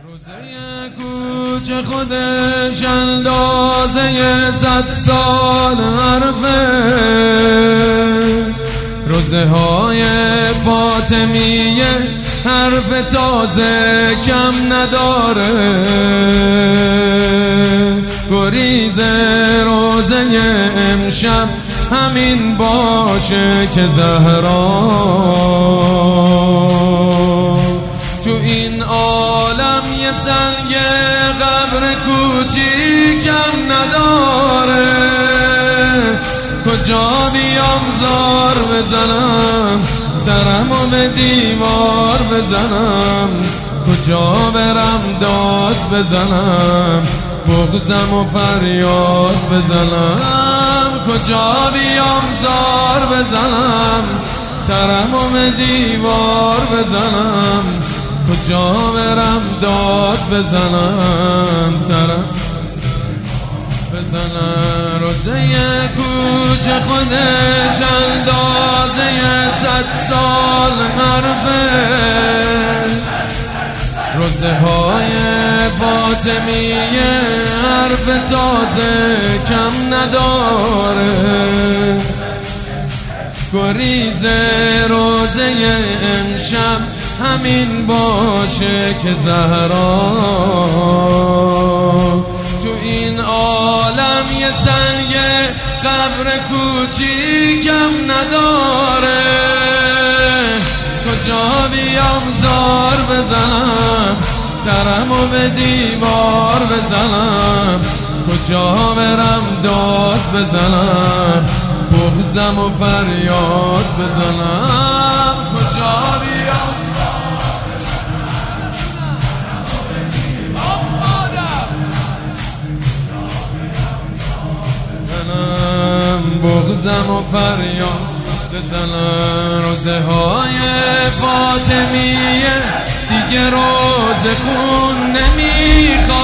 روزه کوچه خودش اندازه 100 سال حرفه، روزه های فاطمیه حرف تازه کم نداره. گریز روزه امشب همین باشه که زهرا تو این عالم یه سنگ قبر کوچیکم نداره. کجا بیام زار بزنم، سرمو به دیوار بزنم، کجا برم داد بزنم، بغضم و فریاد بزنم. کجا بیام زار بزنم، سرمو به دیوار بزنم، کجا برم داد بزنم، سرم بزنم. روزه کوچه خودش اندازه 100 سال حرفه، روزه های فاطمیه حرف تازه کم نداره. گریز روزه امشب همین باشه که زهرا تو این عالم یه سنگ قبر کوچیکم نداره. کجا بیام زار بزنم، سرمو به دیوار بزنم، کجا برم داد بزنم، بغضم و فریاد بزنم. کجا بیام بغضم و فریاد بزنم. روزه های فاطمیه دیگه روزه خون نمیخواد،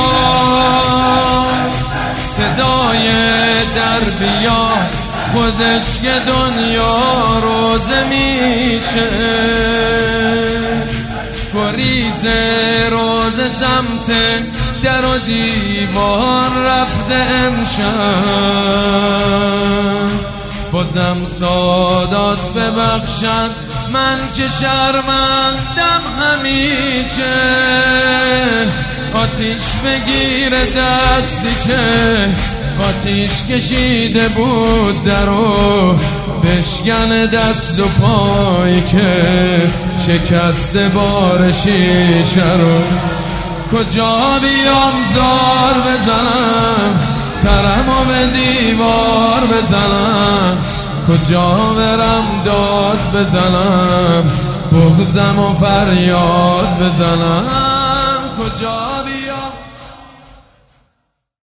صدای در بیاد خودش یه دنیا روزه میشه. گریز روزه سمت در و دیوار رفته امشب، بازم سادات ببخشن من که شرمندم همیشه. آتیش بگیره دستی که آتیش کشیده بود درو، بشکن دست و پایی که شکسته بار شیشه رو. کجا بیام زار بزنم، سرمو به دیوار بزنم، کجا برم داد بزنم، بغضم و فریاد بزنم. کجا بیام